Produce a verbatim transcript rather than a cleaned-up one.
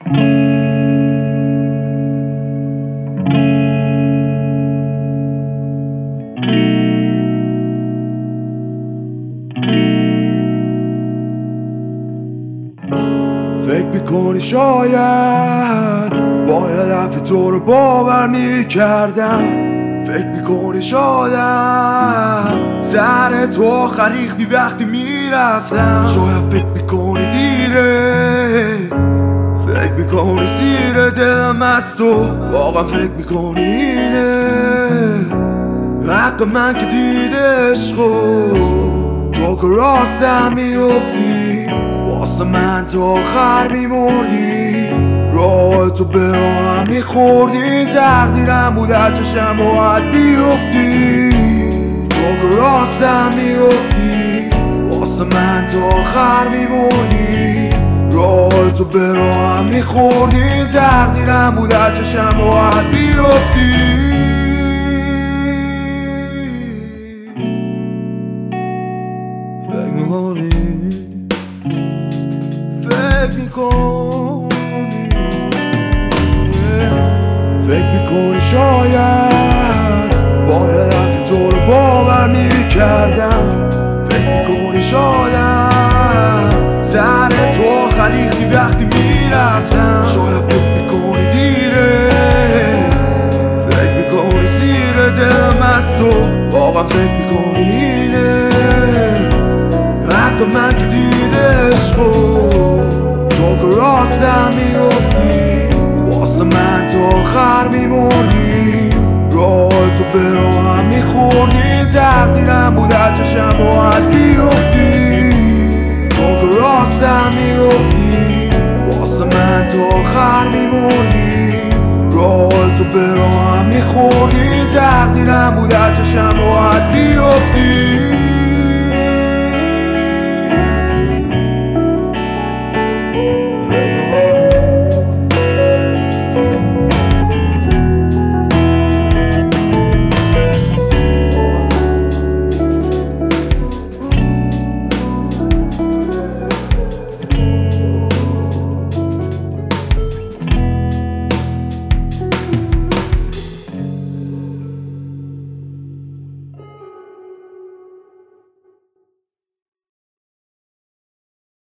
فکر میکنی شاید باید حرف تو رو باور میکردم. فکر میکنی شاید سر تو آخر ریختی وقتی میرفتم. شاید فکر میکنی دیره، فکر میکنی سیر دلم از تو. واقعا فکر میکنی اینه حق من که دیده عشقو. تو که راستم میافتی واسه من تا آخر میمردی. راه تو به راهم میخوردی، تقدیرم بود از چشم باید بیفتی. تو که راستم میافتی واسه من تا آخر میمردی. راه تو به راهم میخوردی، تقدیرم بود از چشم باید بیفتی. فکر میکنی فکر میکنی فکر میکنی شاید باید حرف تو رو باور میکردم. فکر میکنی شاید سر تو آخر ریختی وقتی میرفتم. شاید فکر میکنی دیره، فکر میکنی سیر دلم از تو. واقعا فکر میکنی اینه حق من که دیده عشقو. تو که راستم میافتی واسه من تا آخر میمردی. راه تو به راهم میخوردی، تقدیرم بود از چشم باید بیفتی. تو که راستم میافتی واسه من تا آخر میمردی. راه تو به راهم میخوردی، تقدیرم بود از چشم باید بیفتی.